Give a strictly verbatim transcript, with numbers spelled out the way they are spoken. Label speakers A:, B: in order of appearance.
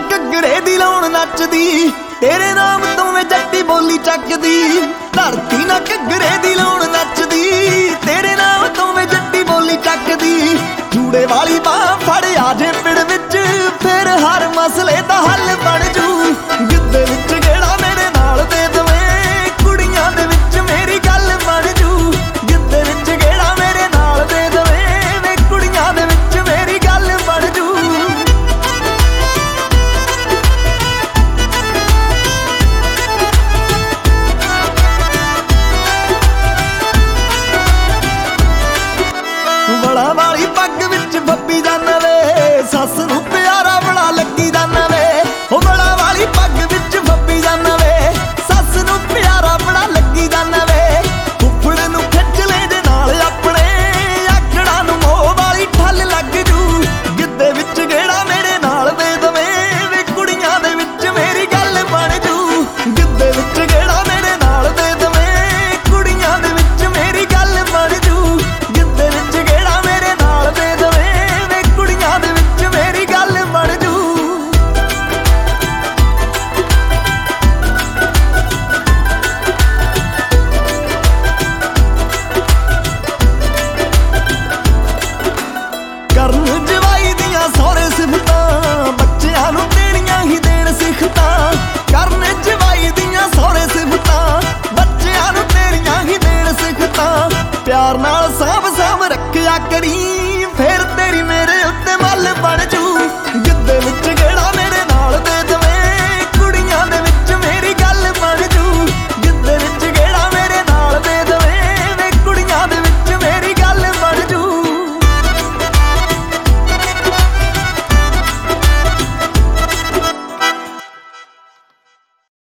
A: ਘੱਗਰੇ ਦੀ ਲਾਉਣ ਨੱਚਦੀ, ਤੇਰੇ ਨਾਮ ਤੋਂ ਵੇ ਜੱਟੀ ਬੋਲੀ ਚੱਕਦੀ। ਧਰਤੀ ਨਾ ਘੱਗਰੇ ਦੀ ਲਾਉਣ ਨੱਚਦੀ, ਤੇਰੇ ਨਾਮ ਤੋਂ ਵੇ ਜੱਟੀ ਬੋਲੀ ਚੱਕਦੀ। ਜੂੜੇ ਵਾਲੀ ਬਾਹ ਫੜ ਆ ਜੇ ਪਿੜ ਵਿੱਚ, ਫਿਰ ਹਰ ਮਸਲੇ ਦਾ ਹੱਲ